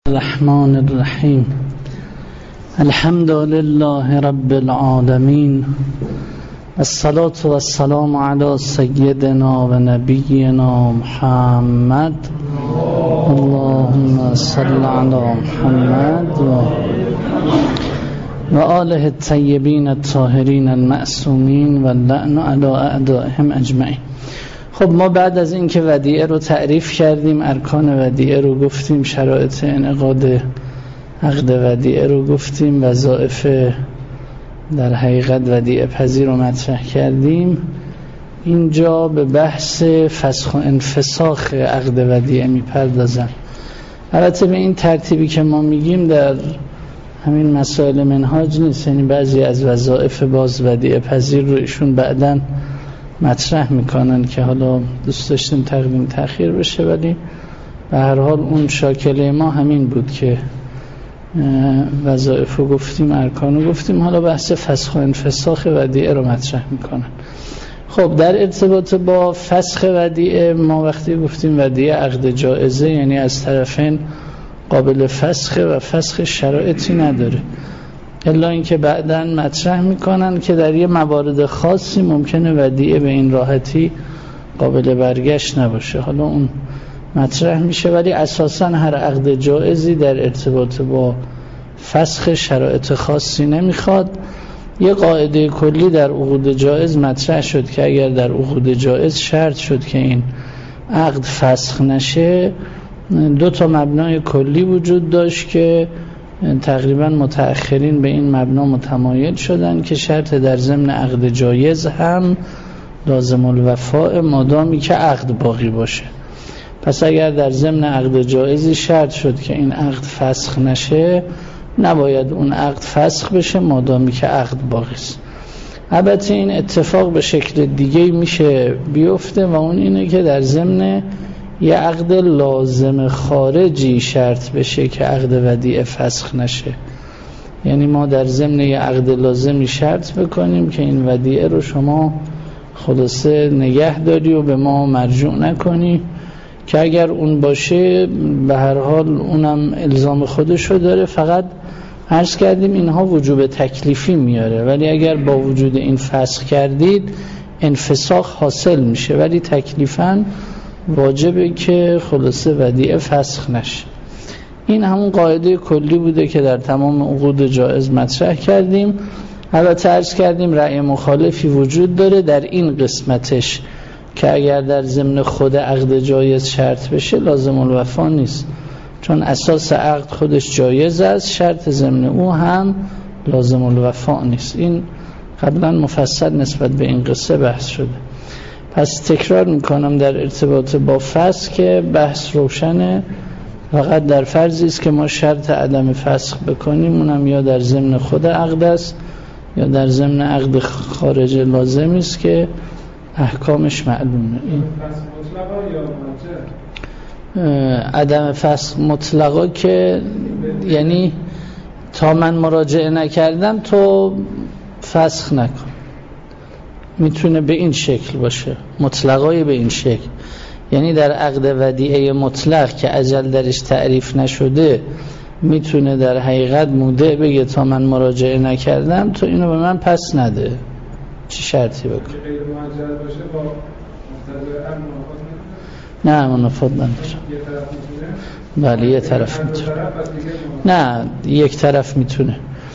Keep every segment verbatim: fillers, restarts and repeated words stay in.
الرحمن الرحیم الحمد لله رب العالمین الصلاة والسلام علی سیدنا و نبینا محمد اللهم صل علی محمد و و آله الطیبین الطاهرین المعصومین و اللعن علی اعدائهم اجمعین. خب ما بعد از این که ودیعه رو تعریف کردیم، ارکان ودیعه رو گفتیم، شرایط انعقاد عقد ودیعه رو گفتیم، وظایف در حقیقت ودیعه پذیر رو مطرح کردیم، اینجا به بحث فسخ و انفساخ عقد ودیعه میپردازم. البته به این ترتیبی که ما میگیم در همین مسائل منهاج نیست، یعنی بعضی از وظایف باز ودیعه پذیر رو ایشون بعداً مطرح میکنن که حالا دوست داشتیم تقدیم تأخیر بشه، ولی به هر حال اون شاکله ما همین بود که وظایف رو گفتیم، ارکان رو گفتیم، حالا بحث فسخ و انفساخ ودیعه رو مطرح میکنن. خب در ارتباط با فسخ ودیعه ما وقتی گفتیم ودیعه عقد جائزه، یعنی از طرفین قابل فسخ و فسخ شرایطی نداره، الا اینکه بعداً مطرح میکنن که در یه موارد خاصی ممکنه ودیعه به این راحتی قابل برگشت نباشه، حالا اون مطرح میشه، ولی اساساً هر عقد جائزی در ارتباط با فسخ شرایط خاصی نمیخواد. یه قاعده کلی در عقود جائز مطرح شد که اگر در عقود جائز شرط شد که این عقد فسخ نشه، دو تا مبنای کلی وجود داشت که تقریبا متأخرین به این مبنا متمایل شدن که شرط در ضمن عقد جایز هم لازم الوفاء مادامی که عقد باقی باشه. پس اگر در ضمن عقد جایزی شرط شد که این عقد فسخ نشه، نباید اون عقد فسخ بشه مادامی که عقد باقی است. البته این اتفاق به شکل دیگه میشه بیفته و اون اینه که در ضمن یه عقد لازم خارجی شرط بشه که عقد ودیعه فسخ نشه، یعنی ما در ضمن یه عقد لازمی شرط بکنیم که این ودیعه رو شما خلاصه نگه داری و به ما مرجوع نکنی، که اگر اون باشه به هر حال اونم الزام خودشو داره، فقط عرض کردیم اینها وجوب تکلیفی میاره، ولی اگر با وجود این فسخ کردید انفساخ حاصل میشه، ولی تکلیفاً واجبه که خلاصه ودیعه فسخ نشه. این همون قاعده کلی بوده که در تمام عقود جائز مطرح کردیم. البته عرض کردیم رأی مخالفی وجود داره در این قسمتش که اگر در ضمن خود عقد جایز شرط بشه لازم الوفا نیست، چون اساس عقد خودش جایز است، شرط ضمن او هم لازم الوفا نیست. این قبلا مفصل نسبت به این قصه بحث شده. پس تکرار میکنم در ارتباط با فسخ که بحث روشنه، فقط در فرضی است که ما شرط عدم فسخ بکنیم، اونم یا در ضمن خود عقد است یا در ضمن عقد خارج لازمی است که احکامش معلومه. این عدم فسخ مطلقا که یعنی تا من مراجعه نکردم تو فسخ نکن، میتونه به این شکل باشه، مطلقای به این شکل، یعنی در عقد ودیعه مطلق که اجل درش تعریف نشده میتونه در حقیقت مودع بگه تا من مراجعه نکردم تو اینو به من پس نده. چی شرطی بکن؟ نه منافات نداره. بله یه طرف میتونه، نه یک طرف میتونه.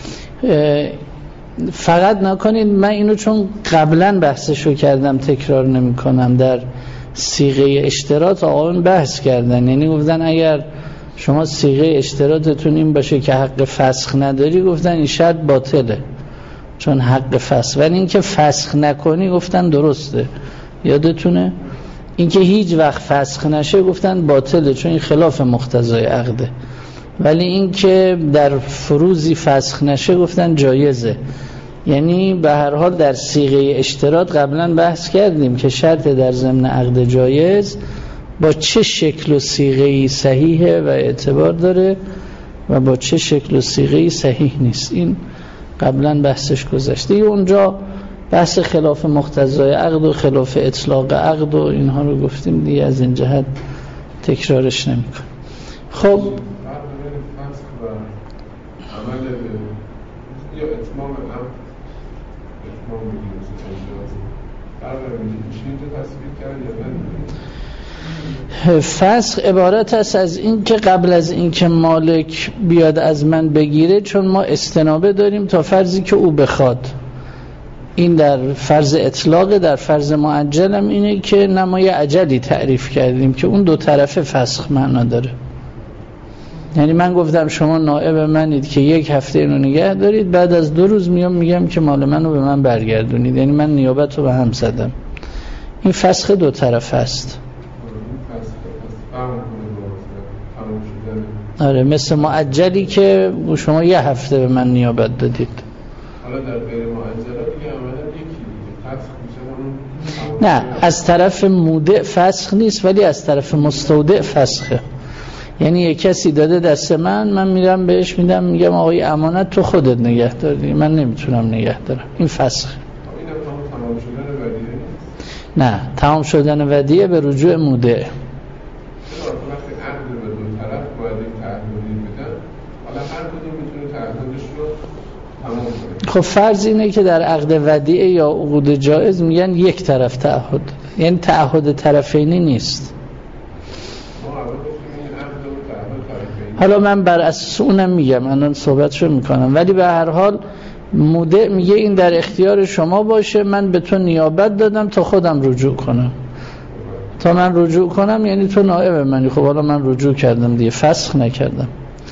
فقط نکنید، من اینو چون قبلا بحثشو کردم تکرار نمی کنم، در صیغه اشتراط آقایون بحث کردن، یعنی گفتن اگر شما صیغه اشتراطتون این باشه که حق فسخ نداری، گفتن این شرط باطله چون حق فسخ، ولی این که فسخ نکنی گفتن درسته. یادتونه این که هیچ وقت فسخ نشه گفتن باطله چون این خلاف مقتضای عقده، ولی این که در فروزی فسخ نشه گفتن جایزه. یعنی به هر حال در صیغه اشتراط قبلا بحث کردیم که شرط در ضمن عقد جایز با چه شکل و صیغه‌ای صحیحه و اعتبار داره و با چه شکل و صیغه‌ای صحیح نیست. این قبلا بحثش گذشته. اونجا بحث خلاف مقتضای عقد و خلاف اطلاق عقد و اینها رو گفتیم دیگه، از این جهت تکرارش نمی‌کنم. خب فسخ و عمل یا اتمام عقد اتمام بگیم مثل اجازه فرق میشه تو تصویر کرد یا نه؟ فسخ عبارت است از این که قبل از این که مالک بیاد از من بگیره، چون ما استنابه داریم تا فرضی که او بخواد. این در فرض اطلاق، در فرض معجل هم اینه که نمای عجلی تعریف کردیم که اون دو طرفه فسخ معنا داره. یعنی من گفتم شما نائب منید که یک هفته اینو نگه دارید، بعد از دو روز میام میگم که مال منو به من برگردونید، یعنی من نیابت رو به هم زدم. این فسخ دو طرفه است. آره، مثل معجلی که شما یه هفته به من نیابت دادید. حالا در غیر معجلات دیگه عملا یکی فسخ میشه. نه، از طرف مودع فسخ نیست، ولی از طرف مستودع فسخه. یعنی یک کسی داده دست من، من میرم بهش میدم، میگم آقای امانت تو خودت نگه داری، من نمیتونم نگه دارم. این فسخ. این تمام شدن ودیعه نیست؟ نه، تمام شدن ودیعه به رجوع مودع. خب فرض اینه که در عقد ودیعه یا عقود جائز میگن یک طرف تعهد، یعنی تعهد طرفینی نیست. حالا من بر اساس اونم میگم، الان صحبتشو میکنم، ولی به هر حال مودع میگه این در اختیار شما باشه، من به تو نیابت دادم تا خودم رجوع کنم. تا من رجوع کنم یعنی تو نائب منی. خب حالا من رجوع کردم دیگه، فسخ نکردم.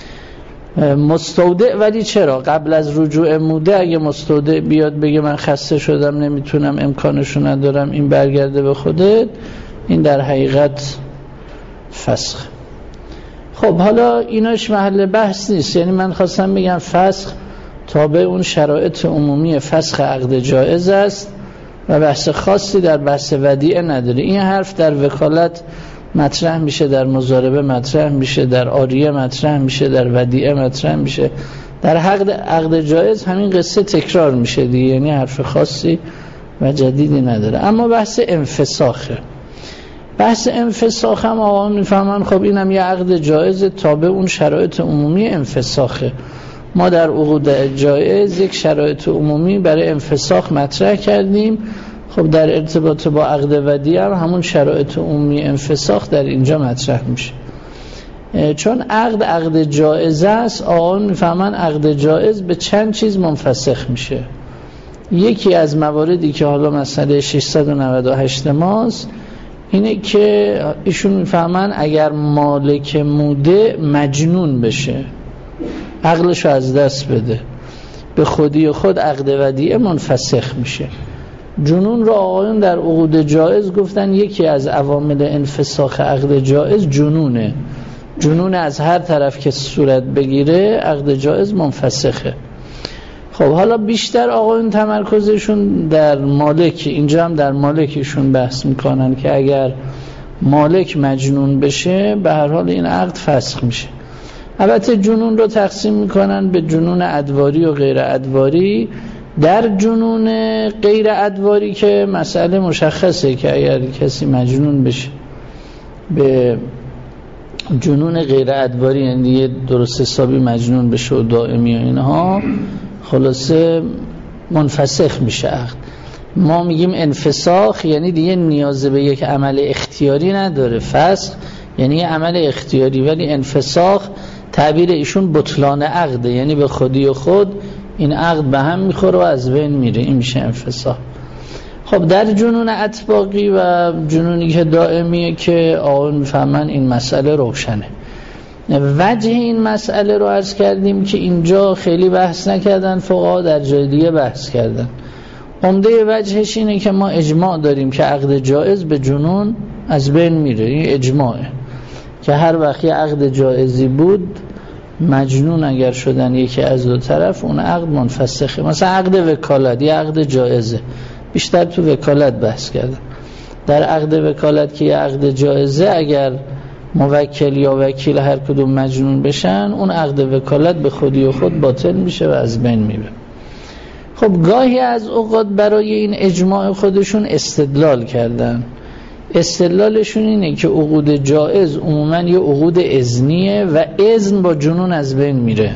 مستودع ولی چرا؟ قبل از رجوع مودع اگه مستودع بیاد بگه من خسته شدم نمیتونم، امکانشو ندارم، این برگرده به خودت، این در حقیقت فسخ. خب حالا ایناش محل بحث نیست. یعنی من خواستم بگم فسخ تابع اون شرایط عمومی فسخ عقد جائز است و بحث خاصی در بحث ودیعه نداره. این حرف در وکالت مطرح میشه، در مضاربه مطرح میشه، در عاریه مطرح میشه، در ودیعه مطرح میشه. در عقد عقد جائز همین قصه تکرار میشه دیگه، یعنی حرف خاصی و جدیدی نداره. اما بحث انفساخه. بحث انفساخ هم آقا میفهمن خب اینم یه عقد جائز تابع اون شرایط عمومی انفساخه. ما در عقود جائز یک شرایط عمومی برای انفساخ مطرح کردیم. خب در ارتباط با عقد ودیعه هم همون شرایط عمومی انفساخ در اینجا مطرح میشه. چون عقد عقد جائز است، آقایون میفهمن عقد جائز به چند چیز منفسخ میشه. یکی از مواردی که حالا مسئله ششصد و نود و هشت ماست اینه که ایشون میفهمن اگر مالک مودع مجنون بشه، عقلشو از دست بده، به خودی خود عقد ودیعه منفسخ میشه. جنون رو آقایون در عقود جائز گفتن یکی از عوامل انفساخ عقد جائز جنونه. جنون از هر طرف که صورت بگیره عقد جائز منفسخه. خب حالا بیشتر آقایون تمرکزشون در مالک، اینجا هم در مالکشون بحث میکنن که اگر مالک مجنون بشه به هر حال این عقد فسخ میشه. البته جنون رو تقسیم میکنن به جنون ادواری و غیر ادواری. در جنون غیر ادواری که مسئله مشخصه که اگر کسی مجنون بشه به جنون غیر ادواری، یعنی درست حسابی مجنون بشه و دائمی و اینها، خلاصه منفسخ میشه عقد. ما میگیم انفساخ یعنی دیگه نیاز به یک عمل اختیاری نداره. فسخ یعنی عمل اختیاری، ولی انفساخ تعبیر ایشون بطلان عقده، یعنی به خودی و خود این عقد به هم میخوره و از بین میره. این میشه انفساخ. خب در جنون اطباقی و جنونی که دائمیه که آقایون میفهمن این مسئله روشنه. وجه این مسئله رو عرض کردیم که اینجا خیلی بحث نکردن فقها، در جای دیگه بحث کردن. عمده وجهش اینه که ما اجماع داریم که عقد جائز به جنون از بین میره. این اجماعه که هر وقت یه عقد جائزی بود مجنون اگر شدن یکی از دو طرف اون عقد منفسخه. مثلا عقد وکالت یه عقد جائزه، بیشتر تو وکالت بحث کردن. در عقد وکالت که یه عقد جائزه اگر موکل یا وکیل هر کدوم مجنون بشن اون عقد وکالت به خودی و خود باطل میشه و از بین میره. خب گاهی از اوقات برای این اجماع خودشون استدلال کردن. استدلالشون اینه که عقود جائز عموما یه عقود اذنیه و اذن با جنون از بین میره.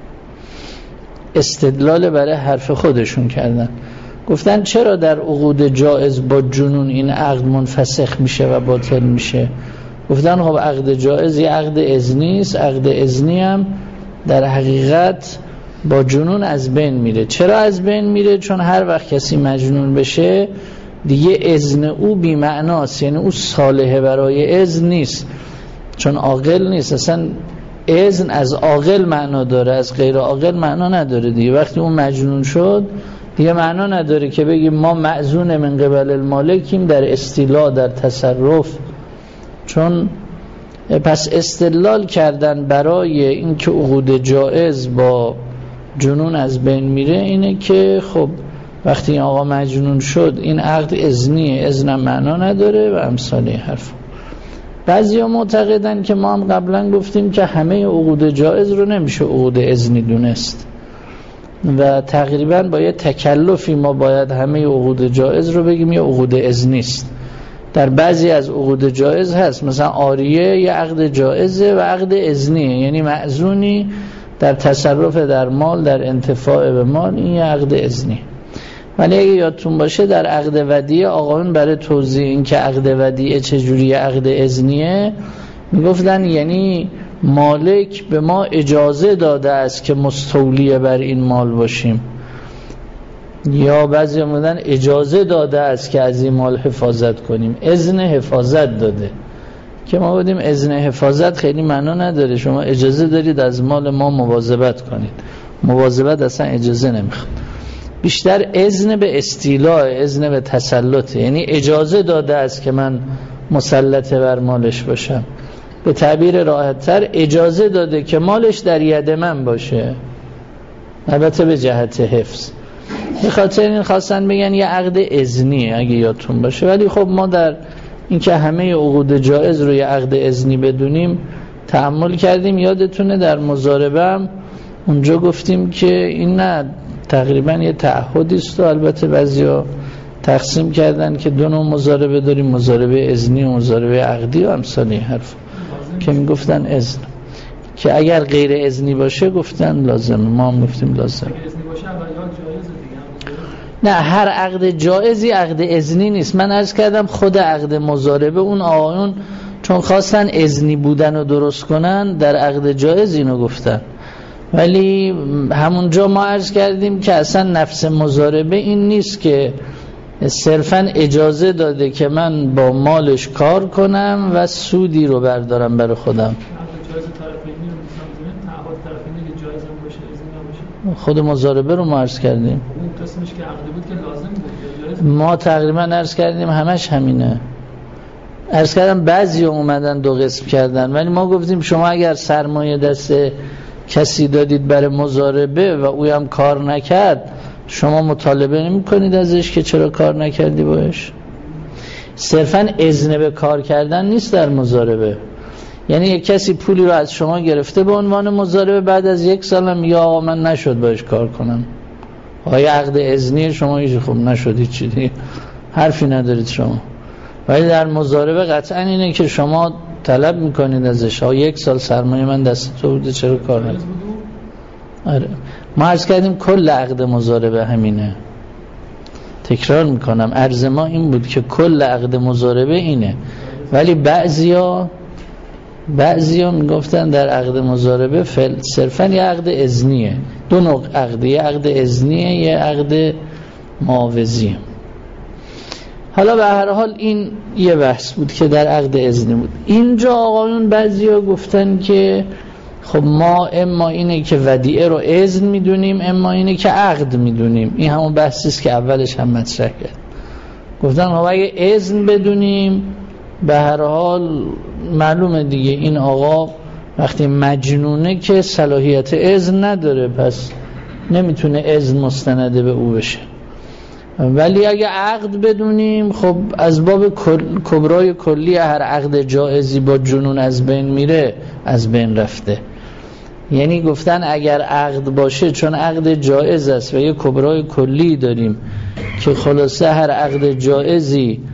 استدلال برای حرف خودشون کردن، گفتن چرا در عقود جائز با جنون این عقد منفسخ میشه و باطل میشه؟ گفتن خب عقد جائز یه عقد اذنی است، عقد اذنی هم در حقیقت با جنون از بین میره. چرا از بین میره؟ چون هر وقت کسی مجنون بشه دیگه اذن او بی معناست، یعنی او صالحه برای اذن نیست، چون عاقل نیست. اصلا اذن از عاقل معنا داره، از غیر عاقل معنا نداره دیگه. وقتی اون مجنون شد دیگه معنا نداره که بگیم ما مأذون من قبل المالکیم در استیلا، در تصرف. چون پس استدلال کردن برای اینکه عقود جائز با جنون از بین میره اینه که خب وقتی این آقا مجنون شد این عقد اذنیه، اذنم معنا نداره و امثال این حرف. بعضی ها معتقدن که ما هم قبلا گفتیم که همه عقود جائز رو نمیشه عقود اذنی دونست و تقریبا با یه تکلفی ما باید همه عقود جائز رو بگیم یه عقود اذنی است. در بعضی از عقود جائز هست، مثلا عاریه یه عقد جائزه و عقد اذنیه، یعنی مأذونی در تصرف در مال، در انتفاع به مال، این یه عقد اذنی. ولی اگه یادتون باشه در عقد ودیعه آقایون برای توضیح این که عقد ودیعه چجوری عقد اذنیه میگفتن یعنی مالک به ما اجازه داده است که مستولی بر این مال باشیم، یا بعضی میگن اجازه داده است که از این مال حفاظت کنیم، اذن حفاظت داده. که ما بودیم اذن حفاظت خیلی معنا نداره، شما اجازه دارید از مال ما مواظبت کنید، مواظبت اصلا اجازه نمیخواد، بیشتر اذن به استیلاء، اذن به تسلط، یعنی اجازه داده است که من مسلط بر مالش باشم. به تعبیر راحت‌تر اجازه داده که مالش در ید من باشه، البته به جهت حفظ. به خاطر این خواستن بگن یه عقد اذنیه اگه یادتون باشه. ولی خب ما در اینکه همه عقود جائز رو یه عقد اذنی بدونیم تأمل کردیم. یادتونه در مضاربه هم اونجا گفتیم که این نه تقریبا یه تعهدی است و البته بعضیا تقسیم کردن که دو نوع مضاربه داریم، مضاربه اذنی و مضاربه عقدی و امثال این حرف که میگفتن اذن، که اگر غیر اذنی باشه گفتن لازمه، ما هم گفتیم لازم. نه هر عقد جائزی عقد اذنی نیست. من عرض کردم خود عقد مضاربه اون آقایون چون خواستن اذنی بودن رو درست کنن در عقد جائز اینو گفتن، ولی همونجا ما عرض کردیم که اصلا نفس مضاربه این نیست که صرفا اجازه داده که من با مالش کار کنم و سودی رو بردارم برای خودم. خود مضاربه رو ما عرض کردیم، اون قسمش که عقد بود که لازم بود ما تقریبا عرض کردیم همش همینه. عرض کردم بعضی اومدن دو قسم کردن، ولی ما گفتیم شما اگر سرمایه دست کسی دادید برای مضاربه و اوی هم کار نکرد، شما مطالبه نمی کنید ازش که چرا کار نکردی باش؟ صرفا اذن به کار کردن نیست در مضاربه. یعنی یک کسی پولی رو از شما گرفته به عنوان مضاربه، بعد از یک سال میگه آقا من نشد باش کار کنم. آیا عقد اذنی شما هیچ خوب نشدی چی دیگه حرفی ندارید شما. ولی در مضاربه قطعا اینه که شما طلب میکنید ازش آقا یک سال سرمایه من دست تو بوده چرا کار نکردی؟ آره ما عرض کردیم کل عقد مضاربه همینه. تکرار میکنم عرض ما این بود که کل عقد مضاربه اینه، ولی بعضیا بعضیا میگفتن در عقد مضاربه صرفا یه عقد اذنیه. دو نوع عقد، یه عقد اذنیه یه عقد معاوضیه. حالا به هر حال این یه بحث بود که در عقد اذنی بود. اینجا آقایون بعضیا گفتن که خب ما اما اینه که ودیعه رو اذن میدونیم، اما اینه که عقد میدونیم. این همون بحثیست که اولش هم مطرح کرد. گفتن خب اگه اذن بدونیم به هر حال معلومه دیگه این آقا وقتی مجنونه که صلاحیت اذن نداره، پس نمیتونه اذن مستنده به او بشه. ولی اگه عقد بدونیم خب از باب کل، کبرای کلی هر عقد جائزی با جنون از بین میره از بین رفته. یعنی گفتن اگر عقد باشه چون عقد جائز است و یه کبرای کلی داریم که خلاصه هر عقد جائزی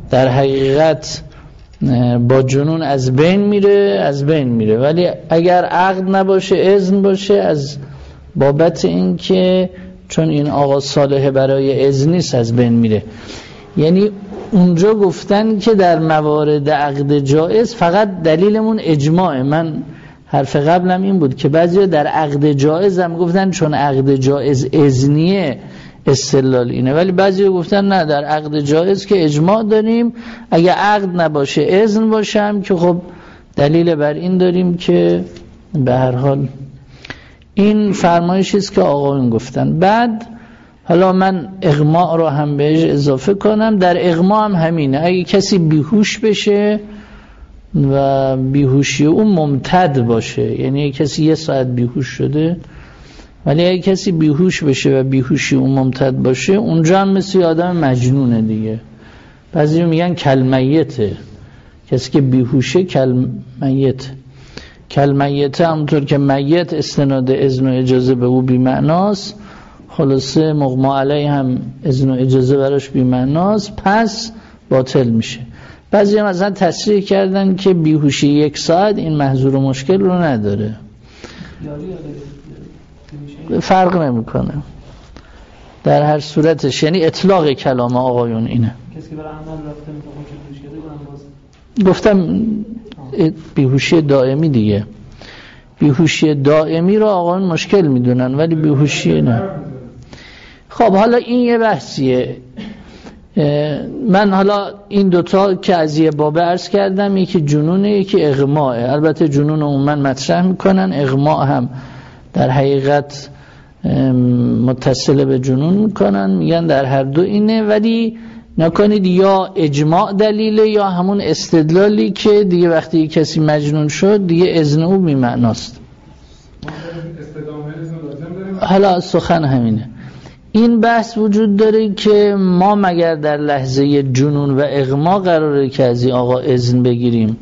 در حقیقت با جنون از بین میره از بین میره ولی اگر عقد نباشه اذن باشه از بابت این که چون این آقا صالح برای اذن نیست از بین میره. یعنی اونجا گفتن که در موارد عقد جائز فقط دلیلمون اجماعه. من حرف قبلم این بود که بعضی در عقد جائز هم گفتن چون عقد جائز اذنیه استدلال اینه، ولی بعضی گفتن نه در عقد جائز که اجماع داریم اگه عقد نباشه اذن باشم که خب دلیل بر این داریم که به هر حال این فرمایشی است که آقایون گفتن. بعد حالا من اغماء رو هم بهش اضافه کنم. در اغماء هم همینه، اگه کسی بیهوش بشه و بیهوشی اون ممتد باشه، یعنی کسی یه ساعت بیهوش شده ولی اگه کسی بیهوش بشه و بیهوشی اون ممتد باشه اونجا هم مثل آدم مجنونه دیگه. بعضی میگن کلمیته، کسی که بیهوشه کلمیته. کلمیته همونطور که میت استناد اذن و اجازه به او بی‌معناست، خلاصه مغما علیه هم اذن و اجازه براش بی‌معناست، پس باطل میشه. بعضی هم اصلا تصریح کردن که بیهوشی یک ساعت این محظور و مشکل رو نداره، فرق نمیکنه در هر صورتش. یعنی اطلاق کلام آقایون اینه. کسی که برای عمل رفته میتونه باز گفتم بیهوشی دائمی دیگه، بیهوشی دائمی رو آقایون مشکل میدونن ولی بیهوشی نه. خب حالا این یه بحثیه. من حالا این دوتا که از یه بابه عرض کردم، یکی جنونه یکی اغماءه. البته جنون رو من مطرح میکنن، اغماء هم در حقیقت متصل به جنون میکنن، میگن در هر دو اینه، ولی نکنید یا اجماع دلیله یا همون استدلالی که دیگه وقتی کسی مجنون شد دیگه اذن او بی‌معناست. حالا سخن همینه. این بحث وجود داره که ما مگر در لحظه جنون و اغما قراره که از این آقا اذن بگیریم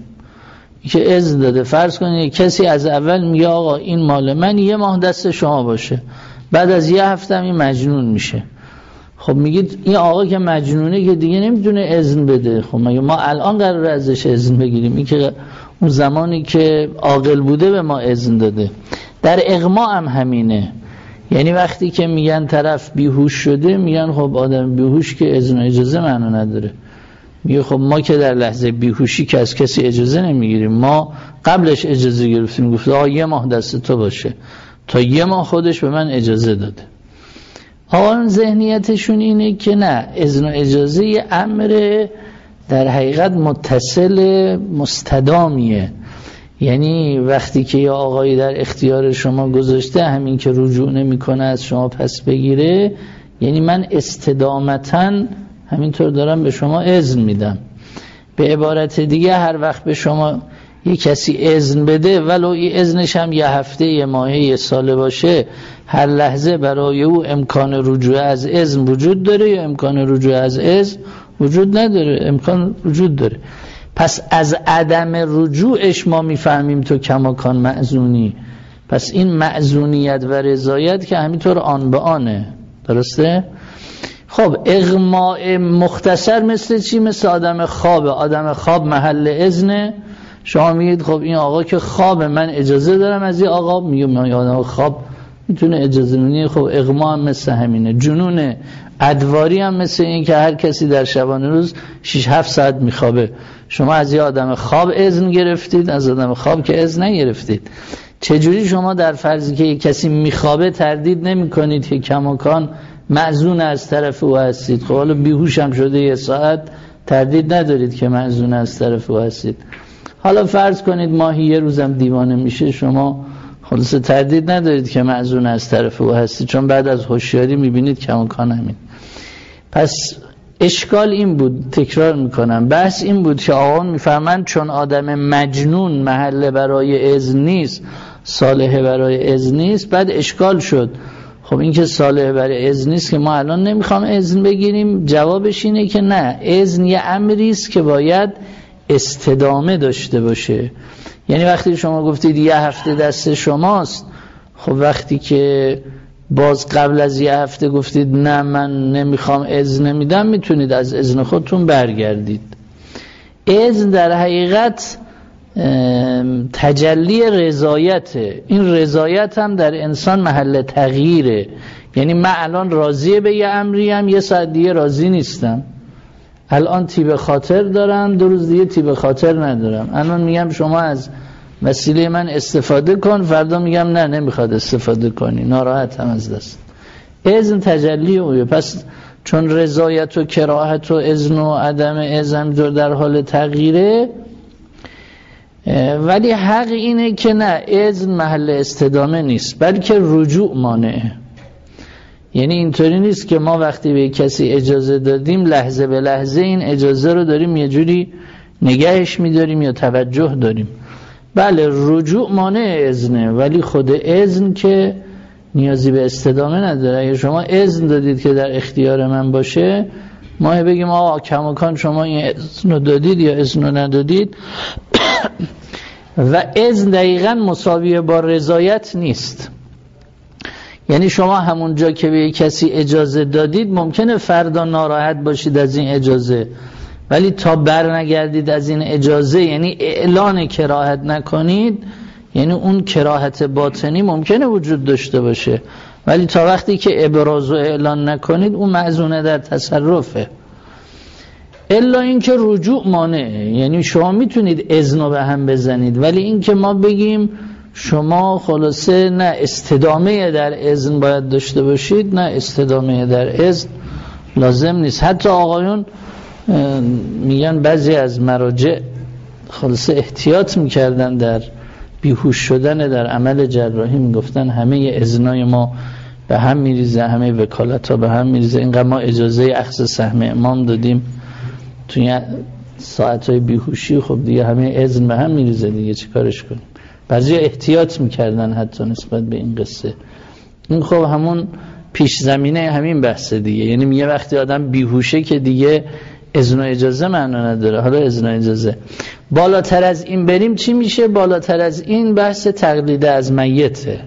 که اذن داده؟ فرض کنید کسی از اول میگه آقا این مال من، یه ماه دست شما باشه، بعد از یه هفته هم این مجنون میشه. خب میگید این آقا که مجنونه که دیگه نمیتونه اذن بده. خب مگه ما الان قراره ازش اذن بگیریم؟ این که اون زمانی که عاقل بوده به ما اذن داده. در اغما هم همینه. یعنی وقتی که میگن طرف بیهوش شده، میگن خب آدم بیهوش که اذن و اجازه معنی نداره. میگه خب ما که در لحظه بیهوشی که از کسی اجازه نمیگیریم، ما قبلش اجازه گرفتیم، گفت آقا یه ماه دست تو باشه، تا یه ماه خودش به من اجازه داده. آقایون ذهنیتشون اینه که نه، اذن و اجازه یه امر در حقیقت متصل مستدامیه. یعنی وقتی که یه آقایی در اختیار شما گذاشته، همین که رجوع نمی کنه از شما پس بگیره، یعنی من استدامتاً همینطور دارم به شما اذن میدم. به عبارت دیگه هر وقت به شما یه کسی اذن بده، ولو این اذنش هم یه هفته یه ماهه یه ساله باشه، هر لحظه برای او امکان رجوع از اذن وجود داره یا امکان رجوع از اذن وجود نداره؟ امکان وجود داره. پس از عدم رجوعش ما میفهمیم تو کماکان معزونی. پس این معزونیت و رضایت که همینطور آن به آنه، درسته؟ خب اغماء مختصر مثل چی؟ مثل آدم خواب. آدم خواب محل اذنه. شما میگید خب این آقا که خواب، من اجازه دارم از این آقا، میگم آدم خواب میتونه اجازه منی. خب اغماء هم مثل همینه. جنون ادواری هم مثل این که هر کسی در شبانه روز شش هفت ساعت میخوابه. شما از یه آدم خواب اذن گرفتید، از آدم خواب که اذن نگرفتید. چجوری شما در فرضی که یک کسی میخوابه تردید نمی کنید که کماکان معزون از طرف او هستید؟ خب حالا بیهوش هم شده یه ساعت، تردید ندارید که معزون از طرف او هستید. حالا فرض کنید ماهی یه روزم دیوانه میشه، شما خلاص تردید ندارید که معزون از طرف او هستید، چون بعد از هوشیاری میبینید کماکان همین. پس اشکال این بود، تکرار میکنم، بحث این بود که آقایون میفهمند چون آدم مجنون محل برای اذن نیست، صالح برای اذن نیست. بعد اشکال شد خب این که صالح برای اذن نیست که ما الان نمیخوام اذن بگیریم. جوابش اینه که نه، اذن یه امری است که باید استدامه داشته باشه. یعنی وقتی شما گفتید یه هفته دست شماست، خب وقتی که باز قبل از یه هفته گفتید نه من نمیخوام اذن میدم، میتونید از اذن خودتون برگردید. اذن در حقیقت تجلی رضایته. این رضایت هم در انسان محل تغییره. یعنی من الان راضیه به یه امری هم یه ساعت دیگه راضی نیستم. الان تیب خاطر دارم، دو روز دیگه تیب خاطر ندارم. الان میگم شما از وسیله من استفاده کن، فردا میگم نه نمیخواد استفاده کنی، ناراحت هم از دست. اذن تجلی اوه. پس چون رضایت و کراهت و اذن و عدم اذن در حال تغییره، ولی حق اینه که نه، اذن محل استدامه نیست بلکه رجوع مانعه. یعنی اینطوری نیست که ما وقتی به کسی اجازه دادیم لحظه به لحظه این اجازه رو داریم یه جوری نگهش میداریم یا توجه داریم. بله رجوع مانع اذنه، ولی خود اذن که نیازی به استدامه نداره. اگه شما اذن دادید که در اختیار من باشه، ما بگیم آقا کماکان شما این اذن رو دادید یا اذن رو ندادید و اذن دقیقاً مساویه با رضایت نیست. یعنی شما همون جا که به کسی اجازه دادید ممکنه فردا ناراحت باشید از این اجازه، ولی تا بر نگردید از این اجازه، یعنی اعلان کراهت نکنید، یعنی اون کراهت باطنی ممکنه وجود داشته باشه، ولی تا وقتی که ابراز و اعلان نکنید اون معزونه در تصرفه. الا اینکه رجوع مانعه. یعنی شما میتونید اذن به هم بزنید، ولی اینکه ما بگیم شما خلاصه نه استدامه در اذن باید داشته باشید، نه استدامه در اذن لازم نیست. حتی آقایون میگن بعضی از مراجع خلاصه احتیاط میکردن در بیهوش شدن در عمل جراحی، میگفتن همه اذنای ما به هم میریزه، همه وکالت ها به هم میریزه، اینقدر ما اجازه اخذ سهم امام دادیم توی ساعتهای بیهوشی، خب دیگه همه اذن به هم میریزه دیگه چیکارش کنیم. بعضی احتیاط میکردن حتی نسبت به این قصه. این خب همون پیش زمینه همین بحثه دیگه. یعنی میگه وقتی آدم بیهوشه که دیگه اذن و اجازه معنا نداره. حالا اذن و اجازه بالاتر از این بریم چی میشه؟ بالاتر از این بحث تقلید از میته.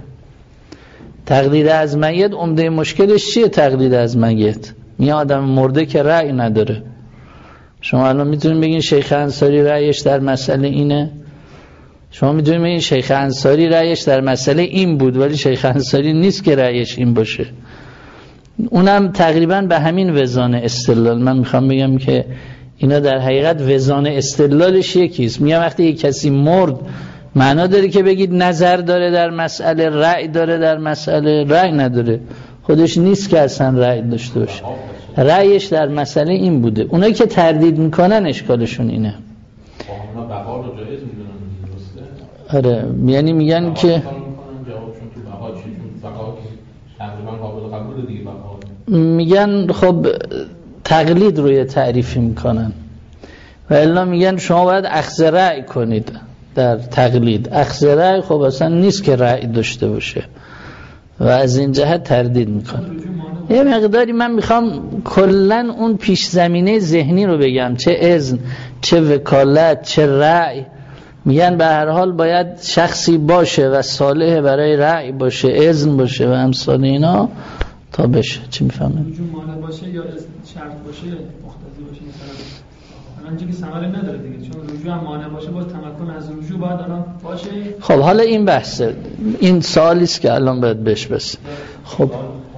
تقلید از میت عمده مشکلش چیه؟ تقلید از میت میگه آدم مرده که رأی نداره. شما الان میتونید بگین شیخ انصاری رأیش در مسئله اینه، شما میتونید بگین شیخ انصاری رأیش در مسئله این بود، ولی شیخ انصاری نیست که رأیش این باشه. اونم تقریبا به همین وزان استدلال. من میخوام بگم که اینا در حقیقت وزان استدلالش یکیست. میگم وقتی یک کسی مرد معنا داره که بگید نظر داره در مسئله، رأی داره در مسئله، رأی نداره، خودش نیست که اصلا رأی داشته باشه، رأیش در مسئله این بوده. اونایی که تردید میکنن اشکالشون اینه. اونا بقا رو جایز میدونن درسته؟ آره، یعنی میگن که جوابشون تو بقا چی؟ چون بقا تقریبا قابل قبول دیگه بقا. میگن خب تقلید روی تعریفی میکنن و الا میگن شما باید اخذ رأی کنید در تقلید. اخذ رأی خب اصلا نیست که رأی داشته باشه و از این جهت تردید میکنه. یه مقداری من میخوام کلن اون پیش زمینه ذهنی رو بگم، چه اذن، چه وکالت، چه رأی. میگن به هر حال باید شخصی باشه و صالح برای رأی باشه، اذن باشه و امثال اینا تا بشه. چی میفهمه؟ رجوع مانع باشه یا شرط باشه مقتضی باشه. مثلا الان که ثمره نداره دیگه، چون رجوع هم مانع باشه باز تمکن از رجوع باید الان باشه. خب حالا این بحثه، این سوالی است که الان باید بهش بس. خب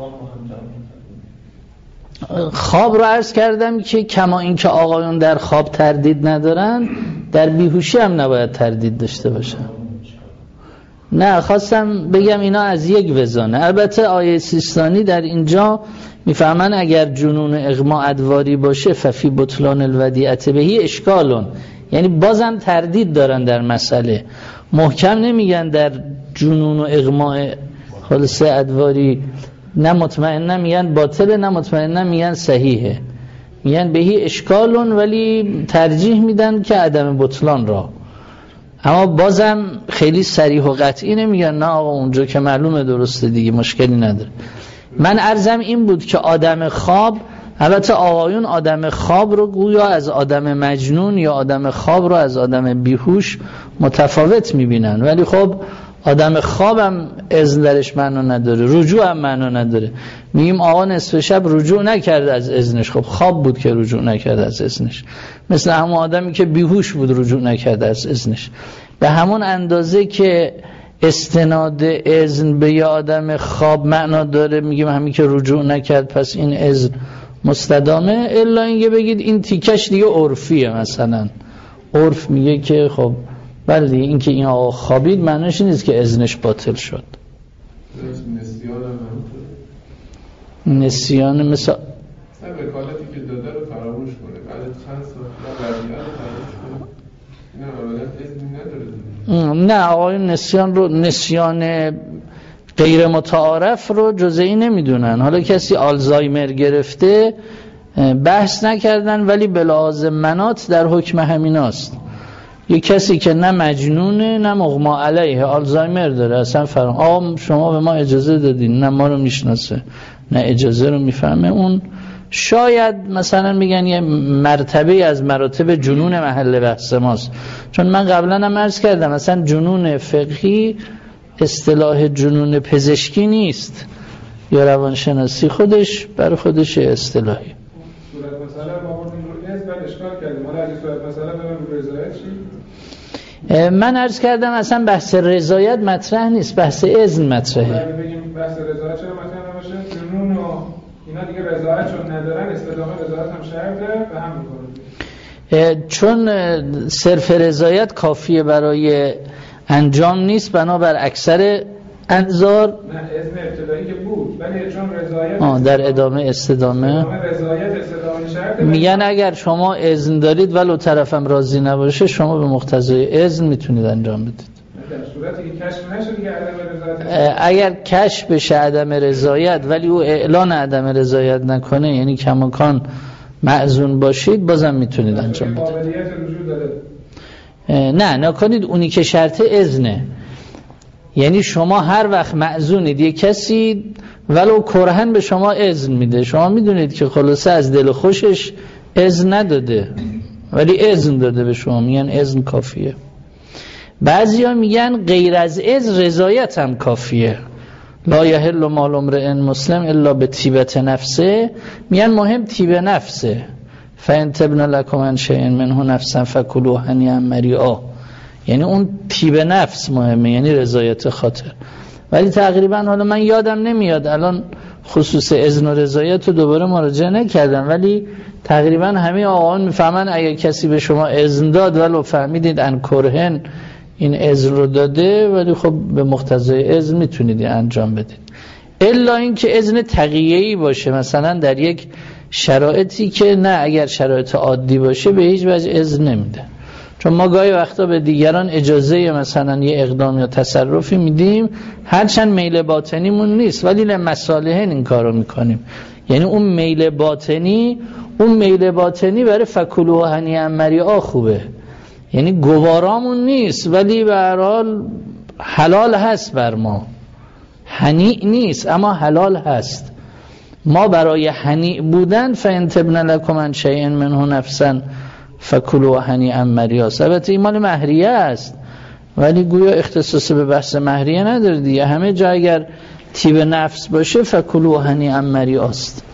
خواب رو عرض کردم که کما این که آقایون در خواب تردید ندارن، در بیهوشی هم نباید تردید داشته باشن. نه خواستم بگم اینا از یک وزانه. البته آیه سیستانی در اینجا میفهمن اگر جنون اغما ادواری باشه ففی بطلان الودیعت بهی اشکالون، یعنی بازم تردید دارن در مسئله. محکم نمیگن در جنون و اغما خالصه ادواری نه مطمئن میگن باطله، نه مطمئن میگن صحیحه، میگن بهی اشکالون، ولی ترجیح میدن که عدم بطلان را. اما بازم خیلی صریح و قطعی نمیگن نه آقا اونجا که معلومه درسته دیگه مشکلی نداره. من عرضم این بود که آدم خواب، البته آقایون آدم خواب رو گویا از آدم مجنون یا آدم خواب رو از آدم بیهوش متفاوت میبینن، ولی خب آدم خوابم اذن درش معنا نداره، رجوع هم معنا نداره. میگیم آقا نصف شب رجوع نکرده از اذنش، خب خواب بود که رجوع نکرده از اذنش. مثل همون آدمی که بیهوش بود رجوع نکرده از اذنش. به همون اندازه که استناد اذن به یه آدم خواب معنا داره، میگیم همین که رجوع نکرد پس این اذن مستدامه. الا اینکه بگید این تیکش دیگه عرفیه، مثلا عرف میگه که خب بله این که این آقا خوابید معنیش نیست که اذنش باطل شد. نسیان مثل وکالتی که داده رو فراموش کنه، بعد چند سال برمیاد رو فراموش کنه، اینا اولا اذن نداره. نه آقایون نسیان رو، نسیان غیر متعارف رو جزئی نمیدونن. حالا کسی آلزایمر گرفته بحث نکردن، ولی به لحاظ مناط در حکم همیناست. یه کسی که نه مجنونه نه مغمى علیه، آلزایمر داره، اصلا فرام آقا شما به ما اجازه دادین، نه ما رو میشناسه نه اجازه رو میفهمه، اون شاید مثلا میگن یه مرتبه از مراتب جنون محل بحث ماست. چون من قبلا هم عرض کردم مثلا جنون فقهی اصطلاح جنون پزشکی نیست یا روانشناسی، خودش برای خودش اصطلاحی. صورت مثلا ما بودیم رو از بعد اشکال کردیم، حالا اگه صورت مثلا ببینیم رضایت چی؟ من عرض کردم اصلا بحث رضایت مطرح نیست، بحث اذن مطرحه. اگه بگیم بحث رضایت چرا مطرح نباشه؟ جنون و اینا دیگه رضایت چون ندارن، استدامه رضایت هم شرطه به هم میکنه. چون صرف رضایت کافیه برای انجام نیست بنابر اکثر انظار. نه اذن ابتدایی که بود، ولی چون رضایت آه در ادامه استدامه, استدامه رضایت استدامه شرطه. میگن اگر شما اذن دارید ولو طرفم راضی نباشه شما به مقتضای اذن میتونید انجام بدید. در صورتی که کشف نشه دیگه عدم رضایت. اگر کشف بشه عدم رضایت ولی او اعلان عدم رضایت نکنه، یعنی کماکان معذون باشید، بازم میتونید انجام بدید. قابلیت رجوع داره. نه نکنید، اونی که شرط اذنه. یعنی شما هر وقت معذونید یک کسی ولو کرهن به شما اذن میده، شما میدونید که خلاصه از دل خوشش اذن نداده ولی اذن داده به شما، میگن اذن کافیه. بعضیا میگن غیر از اذن رضایت هم کافیه. لا یحل مال امرئ مسلم الا به طیبت نفسه، میگن مهم طیب نفسه. فان تبن لکم عن شیء منه نفسا فکلوه هنیئا مریعا، یعنی اون طیب نفس مهمه، یعنی رضایت خاطر. ولی تقریبا حالا من یادم نمیاد الان خصوص اذن و رضایت رو دوباره مراجعه نکردم، ولی تقریبا همه آقایان میفهمن اگه کسی به شما اذن داد ولو فهمیدید ان کرهن این اذن رو داده، ولی خب به مقتضای اذن میتونید انجام بدید. الا این که اذن تقیه‌ای باشه، مثلا در یک شرایطی که نه اگر شرایط عادی باشه به هیچ وجه اذن نمیده. چون ما گاهی وقتا به دیگران اجازه مثلا یه اقدام یا تصرفی میدیم هرچند میل باطنیمون نیست ولی لمصالح این کارو میکنیم. یعنی اون میل باطنی اون میل باطنی برای فکلوه هنیئا مریعا خوبه، یعنی گوارامون نیست ولی به هر حال حلال هست بر ما. هنیع نیست اما حلال هست. ما برای هنیع بودن فان تبن لکم عن شیء منه نفسا فکلوا هنیئا مریعا، البته این مال مهریه است ولی گویا اختصاص به بحث مهریه نداره دیگه، همه جا اگر طیب نفس باشه فکلوا هنیئا مریعا است.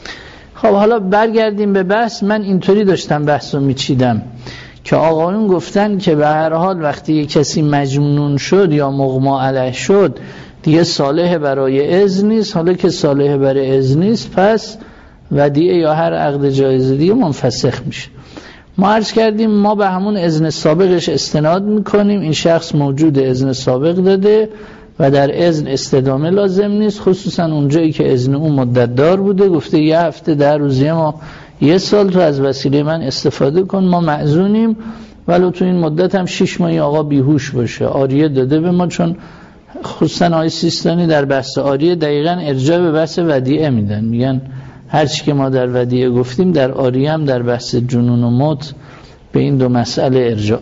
خب حالا برگردیم به بحث. من اینطوری داشتم بحثو میچیدم که آقایون گفتن که به هر حال وقتی یک کسی مجنون شد یا مغمى علیه شد دیگه صالح برای اذن نیست. حالا که صالح برای اذن نیست پس ودیعه یا هر عقد جایز دیگه منفسخ میشه. ما عرض کردیم ما به همون اذن سابقش استناد میکنیم. این شخص موجود اذن سابق داده و در اذن استدامه لازم نیست، خصوصا اونجایی که اذن اون مدت دار بوده، گفته یه هفته ده روزیه ما یه سال تو از وسیله من استفاده کن، ما معذونیم ولو تو این مدت هم شش ماهی آقا بیهوش باشه. آریه داده به ما، چون خصوصا آقای سیستانی در بحث آریه دقیقاً ارجاع به بحث ودیعه میدن، میگن هرچی که ما در ودیعه گفتیم در آریه هم در بحث جنون و موت به این دو مسئله ارجاع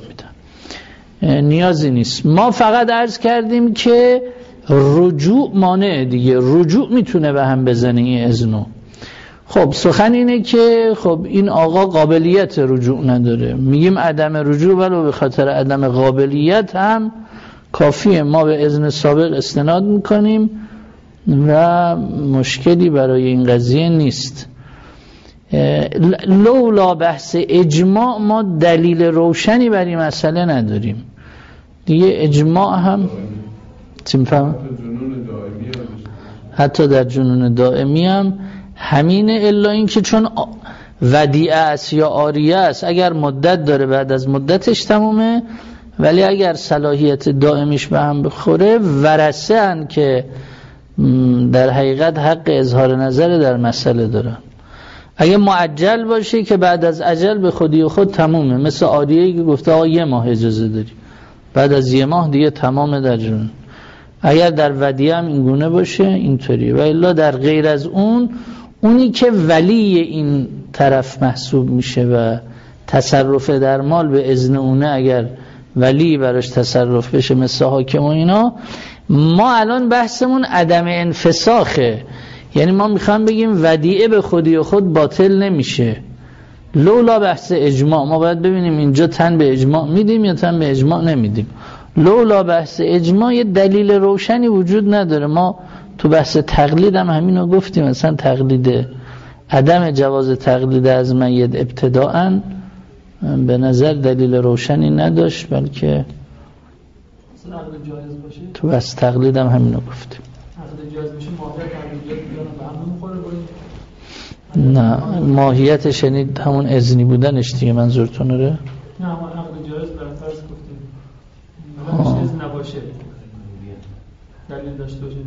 میدن، نیازی نیست. ما فقط عرض کردیم که رجوع مانع دیگه، رجوع میتونه به هم بزنه این اذنو. خب سخن اینه که خب این آقا قابلیت رجوع نداره، میگیم عدم رجوع ولو به خاطر عدم قابلیت هم کافیه ما به اذن سابق استناد میکنیم و مشکلی برای این قضیه نیست. لولا بحث اجماع ما دلیل روشنی بر این مسئله نداریم دیگه. اجماع هم تیمفهم حتی در جنون دائمی هم همینه، الا این که چون ودیعه است یا عاریه است اگر مدت داره بعد از مدتش تمومه، ولی اگر صلاحیت دائمیش به هم بخوره ورثه ان که در حقیقت حق اظهار نظر در مسئله دارن. اگه معجل باشه که بعد از اجل به خودی و خود تمومه، مثل عاریه‌ای که گفته آقا یه ماه اجازه داری، بعد از یه ماه دیگه تمامه در جنون. اگر در ودیعه هم این گونه باشه اینطوری، و الا در غیر از اون، اونی که ولی این طرف محسوب میشه و تصرف در مال به اذن اونه اگر ولی براش تصرف بشه مثل حاکم و اینا، ما الان بحثمون عدم انفساخه. یعنی ما میخوام بگیم ودیعه به خودی و خود باطل نمیشه. لولا بحث اجماع ما باید ببینیم اینجا تن به اجماع میدیم یا تن به اجماع نمیدیم. لولا بحث اجماع یه دلیل روشنی وجود نداره. ما تو بحث تقلید هم همینو گفتیم، مثلا تقلید، عدم جواز تقلید از میت ابتداءً به نظر دلیل روشنی نداشت، بلکه تو بحث تقلید هم همینو گفتیم. نه ماهیتش یعنی همون اذنی بودنش دیگه، منظورتونه ره؟ نه همون عقد جایز بر فرض گفتیم اذن نباشه دلیل داشته باشید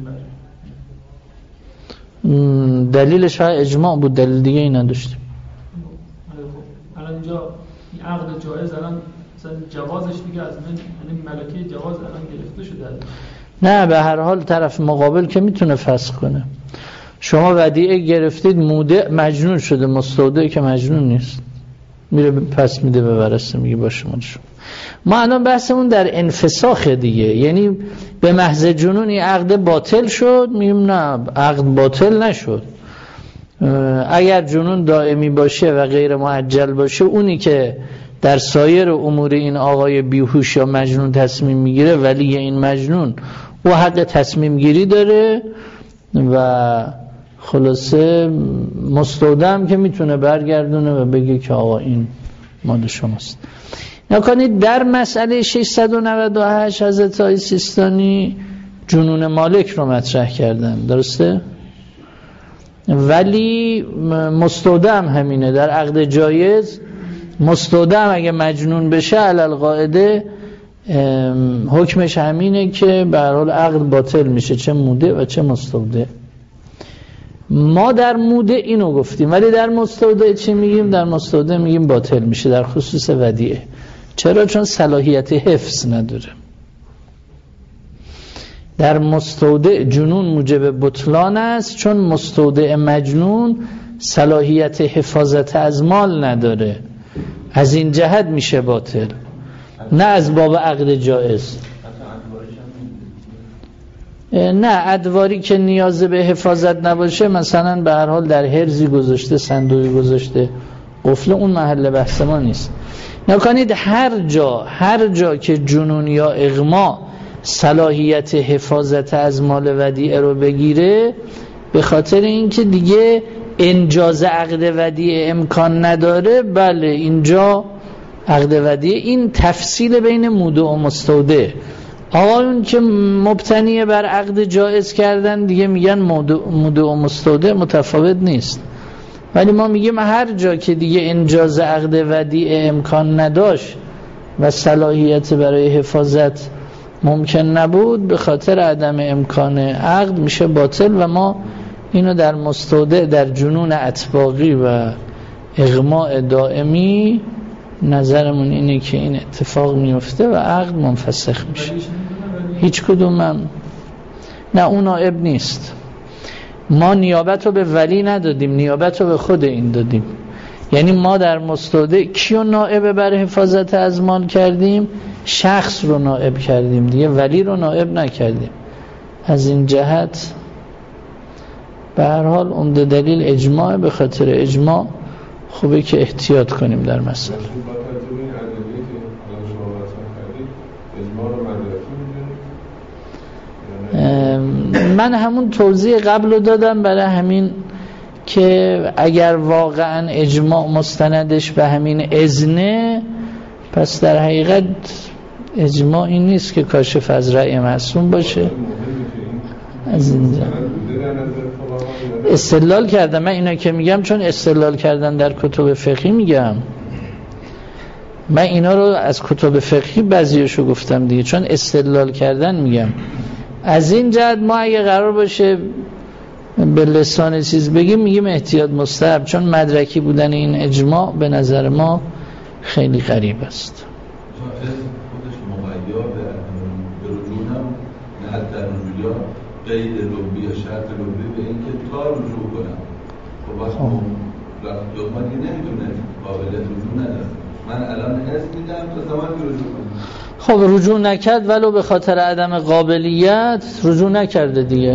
برای دلیلش های اجماع بود، دلیل دیگه ای نداشتیم. الان اینجا این عقد جایز الان مثلا جوازش دیگه از من یعنی ملکه جواز الان گرفته شده. نه به هر حال طرف مقابل که میتونه فسخ کنه. شما ودیعه گرفتید، مودع مجنون شده، مستودع که مجنون نیست، میره پس میده به ورثه، میگه باشه من شما. ما الان بحثمون در انفساخ دیگه، یعنی به محض جنونی عقد باطل شد، میگیم نه عقد باطل نشد. اگر جنون دائمی باشه و غیر معجل باشه، اونی که در سایر امور این آقای بیهوش یا مجنون تصمیم میگیره، ولی این مجنون او حق تصمیم گیری داره و خلاصه مستودم که میتونه برگردونه و بگه که آقا این مال شماست. نکنید در مسئله ششصد و نود و هشت حضرت آقای سیستانی جنون مالک رو مطرح کردن، درسته؟ ولی مستودم همینه، در عقد جایز مستودم اگه مجنون بشه علل قاعده حکمش همینه که به هر حال عقد باطل میشه، چه موده و چه مستودع. ما در موده اینو گفتیم، ولی در مستودع چی میگیم؟ در مستودع میگیم باطل میشه در خصوص ودیعه. چرا؟ چون صلاحیت حفظ نداره. در مستودع جنون موجب بطلان است، چون مستودع مجنون صلاحیت حفاظت از مال نداره، از این جهت میشه باطل، نه از باب عقد جایز. نه ادواری که نیاز به حفاظت نباشه، مثلا به هر حال در حرزی گذاشته، صندوقی گذاشته، قفل، اون محل بحث ما نیست. نکنید هر جا هر جا که جنون یا اغما صلاحیت حفاظت از مال ودیعه رو بگیره، به خاطر اینکه دیگه انجاز عقد ودیعه امکان نداره، بله اینجا عقد ودیعه، این تفصیل بین مودع و مستودع. آقایون که مبتنی بر عقد جایز کردن دیگه میگن مودع و مستودع متفاوت نیست، ولی ما میگیم هر جا که دیگه انجاز عقد ودیعه امکان نداشت و صلاحیت برای حفاظت ممکن نبود، به خاطر عدم امکان عقد میشه باطل. و ما اینو در مستودع، در جنون اطباقی و اغماء دائمی نظرمون اینه که این اتفاق میفته و عقد منفسخ میشه. هیچ کدومم نه، اون نائب نیست. ما نیابت رو به ولی ندادیم، نیابت رو به خود این دادیم. یعنی ما در مستودع کیو نائب بر حفاظت از مال کردیم؟ شخص رو نائب کردیم دیگه، ولی رو نائب نکردیم. از این جهت به هر حال عمده دلیل اجماع، به خاطر اجماع خوبه که احتیاط کنیم در مسئله. من همون توضیح قبل رو دادم، برای همین که اگر واقعا اجماع مستندش به همین اذنه، پس در حقیقت اجماع این نیست که کاشف از رأی معصوم باشه. از اینجا استدلال کردم، من اینا که میگم چون استدلال کردن در کتب فقهی میگم، من اینا رو از کتب فقهی بعضیاشو گفتم دیگه، چون استدلال کردن میگم. از این جهت ما اگه قرار باشه به لسان چیز بگیم، میگیم احتیاط مستحب، چون مدرکی بودن این اجماع به نظر ما خیلی غریب است. خودش مغیر به رجوع هم نه حتی در رجوع یا قید لبی یا شرط لبی به این که تا رجوع کنم. خب وقت ما دیگه نمیدونه قابلیت رجوع نداره، من الان حس میدم تا زمان که رجوع کنم. خب رجوع نکرد ولو به خاطر عدم قابلیت رجوع نکرده دیگه.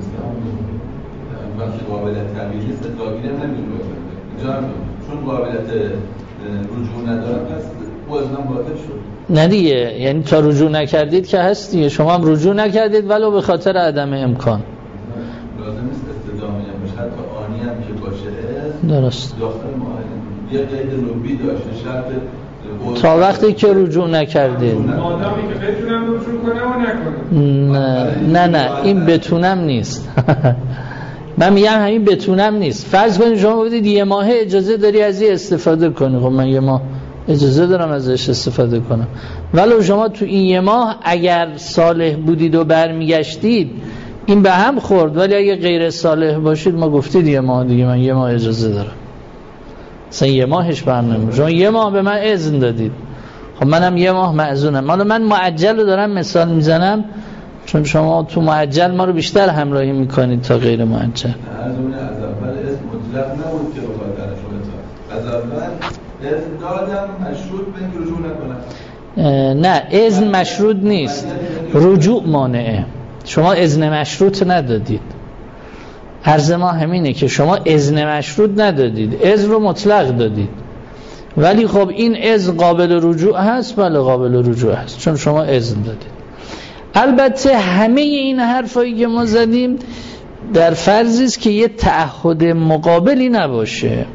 وقتی قابلیت تغییری است تغییر نمیدونه اینجا چون قابلیت رجوع نداره پس وزنم باطل شد. نه دیگه، یعنی تا رجوع نکردید که هست دیگه، شما هم رجوع نکردید ولو به خاطر عدم امکان. لازم نیست استدامه هم باشه، حتی آنی هم که باشه درست داخل معاهده یه قید لبی داشته شرط تا وقتی که رجوع نکردید. آدمی که بتونم رجوع کنم و نکنم. نه نه نه این بتونم نیست. من میگم همین بتونم نیست. فرض کنید شما بودید یه ماه اجازه داری از این استفاده کنی، خب من یه ماه اجازه دارم ازش استفاده کنم، ولو شما تو این یه ماه اگر صالح بودید و برمیگشتید این به هم خورد، ولی اگه غیر صالح باشید ما گفتید یه ماه دیگه من یه ماه اجازه دارم، مثلا یه ماهش به هم نمید، شما یه ماه به من اذن دادید، خب منم یه ماه معزونم. حالا من معجل رو دارم مثال میزنم چون شما تو معجل ما رو بیشتر همراهی میکنید تا غیر معجل. از اون از اول اسم مطلق نبود که بخواد در شما از اول اذن دادم مشروط به اینکه رجوع نکنم. نه اذن مشروط نیست، رجوع مانعه. شما اذن مشروط ندادید. عرض ما همینه که شما اذن مشروط ندادید، اذن رو مطلق دادید، ولی خب این اذن قابل رجوع هست. بله قابل رجوع هست چون شما اذن دادید. البته همه این حرفایی که ما زدیم در فرضی است که یه تعهد مقابلی نباشه.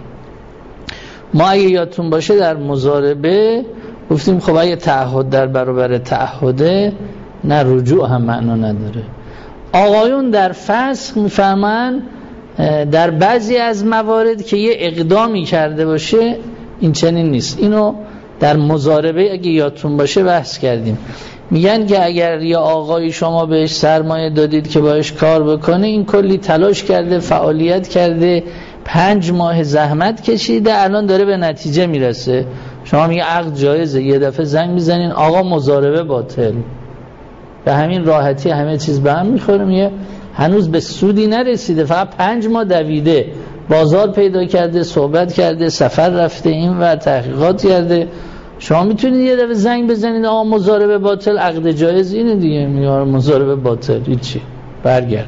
ما اگه یادتون باشه در مضاربه گفتیم خب اگه تعهد در برابر تعهده، نه رجوع هم معنا نداره. آقایون در فسخ میفهمن در بعضی از موارد که یه اقدامی کرده باشه این چنین نیست. اینو در مضاربه اگه یادتون باشه بحث کردیم. میگن که اگر یه آقای شما بهش سرمایه دادید که باش کار بکنه، این کلی تلاش کرده، فعالیت کرده، پنج ماه زحمت کشیده، الان داره به نتیجه میرسه، شما میگه عقد جایزه، یه دفعه زنگ میزنین آقا مضاربه باطل. به همین راحتی همه چیز به هم میخوره، میگه هنوز به سودی نرسیده، فقط پنج ماه دویده، بازار پیدا کرده، صحبت کرده، سفر رفته، این و تحقیقات کرده. شما میتونید یه دفعه زنگ بزنید آقا مضاربه باطل، عقد جایز اینه دیگه، میگه مضاربه باطل، هیچی، برگرد.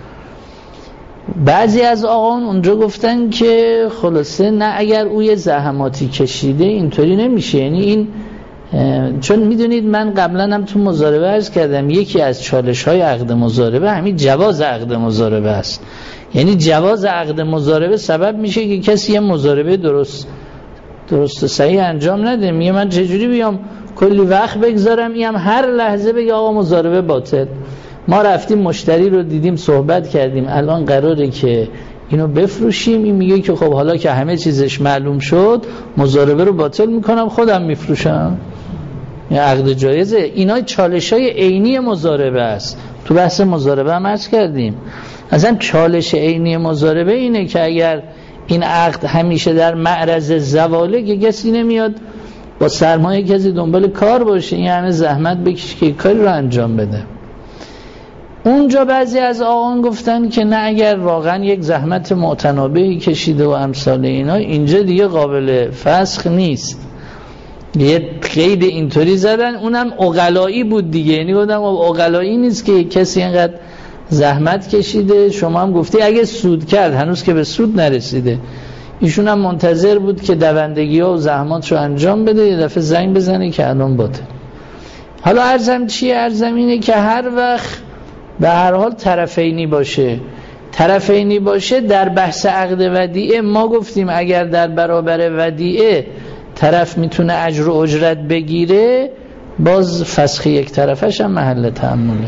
بعضی از آقایان اونجا گفتن که خلاصه نه، اگر او یه زحماتی کشیده اینطوری نمیشه. یعنی این چون میدونید من قبلا هم تو مضاربه عرض کردم یکی از چالش های عقد مضاربه همین جواز عقد مضاربه است. یعنی جواز عقد مضاربه سبب میشه که کسی یه مضاربه درست درست و صحیح انجام نده. میگه من چجوری بیام کلی وقت بگذارم اینم هر لحظه بگه آقا مضاربه باطل. ما رفتیم مشتری رو دیدیم، صحبت کردیم، الان قراره که اینو بفروشیم. این میگه که خب حالا که همه چیزش معلوم شد مضاربه رو باطل میکنم، خودم میفروشم. این عقد جایزه. اینا چالش‌های عینی مضاربه است. تو بحث مضاربه هم عرض کردیم اصلا چالش عینی مضاربه اینه که اگر این عقد همیشه در معرض زواله که کسی نمیاد با سرمایه کسی دنبال کار باشه، این همه زحمت بکشه که کاری رو انجام بده. اونجا بعضی از آقایان گفتن که نه، اگر واقعا یک زحمت معتنابهی کشیده و امثال اینا، اینجا دیگه قابل فسخ نیست. یه قید اینطوری زدن، اونم عقلایی بود دیگه. یعنی گفتم عقلایی نیست که کسی اینقدر زحمت کشیده، شما هم گفتی اگه سود کرد، هنوز که به سود نرسیده. ایشون هم منتظر بود که دوندگی ها و زحمات رو انجام بده، یه دفعه زنگ بزنه که الان باطل. حالا عرضم چیه؟ عرضم اینه که هر وقت به هر حال طرفینی باشه. طرفینی باشه در بحث عقد ودیعه ما گفتیم اگر در برابر ودیعه طرف میتونه اجر و اجرت بگیره، باز فسخ یک طرفش هم محل تأمله.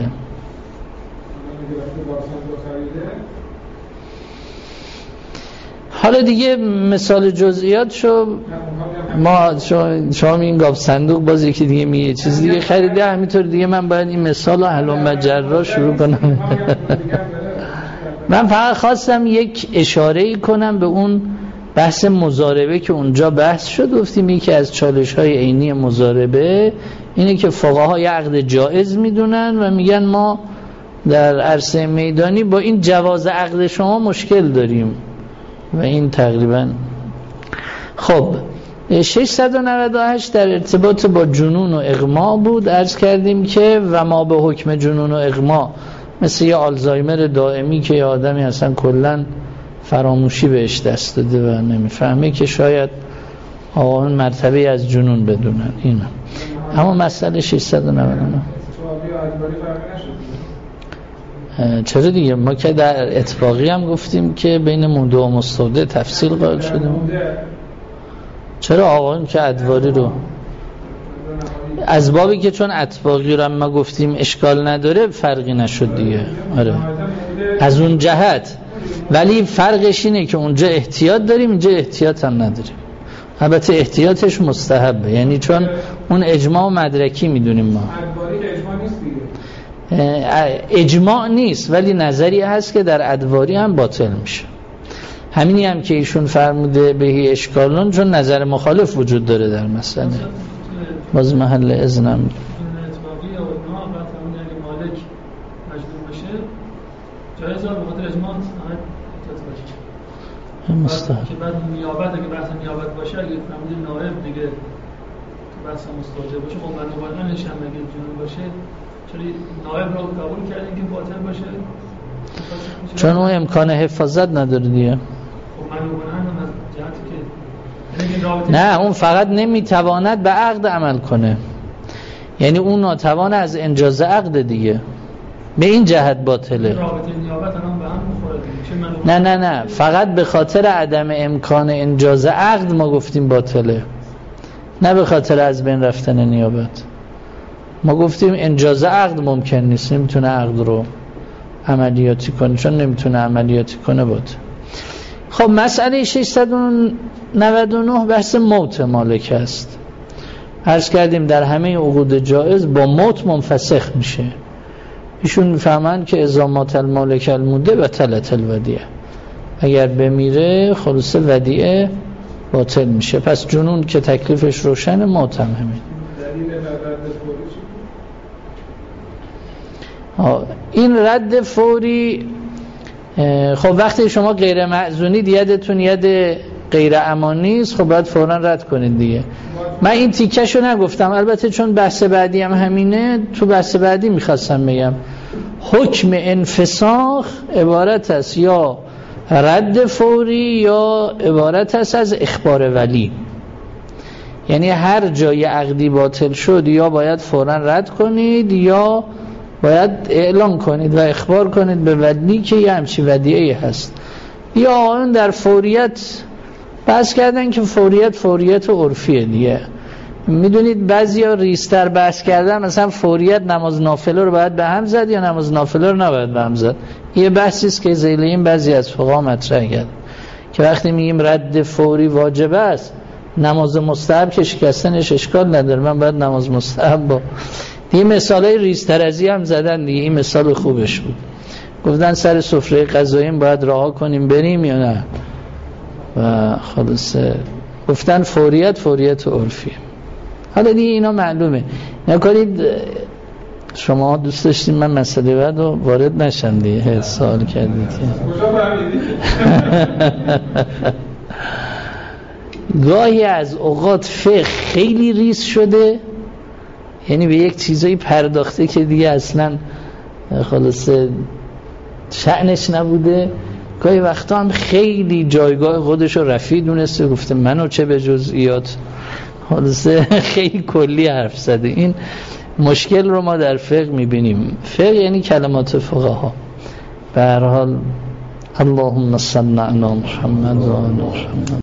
حالا دیگه مثال جزئیات شو ما شما این گاف صندوق باز یکی دیگه میگه چیز دیگه خریده، همینطور دیگه من باید این مثال حلم مجرا شروع کنم. من فقط خواستم یک اشاره کنم به اون بحث مضاربه که اونجا بحث شد. گفتیم یکی از چالش های عینی مضاربه اینه که فقها عقد جائز میدونن و میگن ما در عرصه میدانی با این جواز عقد شما مشکل داریم و این تقریبا. خب ششصد و نود و هشت در ارتباط با جنون و اغما بود. عرض کردیم که و ما به حکم جنون و اغما مثل یه آلزایمر دائمی که یه آدمی اصلا کلن فراموشی بهش دست داده و نمیفهمه که شاید آقایون مرتبه از جنون بدونن. اینا اما مسئله ششصد و نود و نه چرا دیگه ما که در اتفاقی هم گفتیم که بین مونده و مستوده تفصیل قائل شدیم. چرا آقایون که ادواری رو از بابی که چون اتفاقی رو هم ما گفتیم اشکال نداره فرقی نشد دیگه. آره از اون جهت، ولی فرقش اینه که اونجا احتیاط داریم اینجا احتیاط هم نداریم. البته احتیاطش مستحبه، یعنی چون اون اجماع و مدرکی میدونیم ما. اجماع نیست ولی نظری هست که در ادواری هم باطل میشه. همینی هم که ایشون فرموده بهی اشکالون، چون نظر مخالف وجود داره در مسئله. باز محل اذنم مستحب که بعد نیابت اگه بحث نیابت باشه، اگه فهمیدیم نائب دیگه تو بحث مستوجب باشه، خب بنابراین نشم اگه جنون باشه چون نائب رو قبول کردیم که باطل باشه چون اون امکان حفاظت نداره دیگه. خب بنابراین از جهتی که نه اون فقط نمیتواند به عقد عمل کنه، یعنی اون ناتوان از انجاز عقد دیگه، به این جهت باطله. رابطه نیابت هم به هم میخوره. نه نه نه فقط به خاطر عدم امکان انجاز عقد ما گفتیم باطله، نه به خاطر از بین رفتن نیابت. ما گفتیم انجاز عقد ممکن نیست، نمیتونه عقد رو عملیاتی کنه، چون نمیتونه عملیاتی کنه باطل. خب مسئله ششصد و نود و نه بحث موت مالک است. عرض کردیم در همه عقود جائز با موت منفسخ میشه. ایشون میفهمند که اذا مات المالک الموده بطلت الودیعه، اگر بمیره خلاص ودیعه باطل میشه. پس جنون که تکلیفش روشن، موت هم همین. این رد فوری، خب وقتی شما غیر معزونید یدتون ید غیر امانی است، خب باید فوراً رد کنید دیگه. من این تیکشو نگفتم البته چون بحث بعدی هم همینه، تو بحث بعدی میخواستم بگم حکم انفساخ عبارت است یا رد فوری یا عبارت است از اخبار ولی. یعنی هر جای عقدی باطل شد یا باید فوراً رد کنید یا باید اعلام کنید و اخبار کنید به ولی که یه همچی ودیعی هست. یا آن در فوریت بحث کردن که فوریت فوریت عرفیه دیگه. میدونید بعضیا ریستر بحث کردن، مثلا فوریت نماز نافله رو باید به هم زد یا نماز نافله رو نباید به هم زد. یه بحثی است که ذیل این بعضی از فقها مطرح کرد که وقتی میگیم رد فوری واجب است، نماز مستحب که شکستنش اشکال نداره، من باید نماز مستحب با دیگه. مثالای ریسترازی هم زدن دیگه، این مثال خوبش بود. گفتن سر سفره غذایی باید رها کنیم بریم یا نه، و خلاصه گفتن فوریت فوریت عرفی. حالا دیگه اینا معلومه، نکنید شما دوست داشتین من مسئله بعد رو وارد نشم دیگه، سوال کردید که گاهی از اوقات فقه خیلی ریز شده، یعنی به یک چیزایی پرداخته که دیگه اصلا خلاصه شأنش نبوده. گاهی وقتا هم خیلی جایگاه خودش رو رفیع دونسته، گفته منو چه به جزئیات، خلاصه خیلی کلی حرف زده. این مشکل رو ما در فقه میبینیم. فقه یعنی کلمات فقها. به هر حال اللهم صل علی محمد و آل محمد.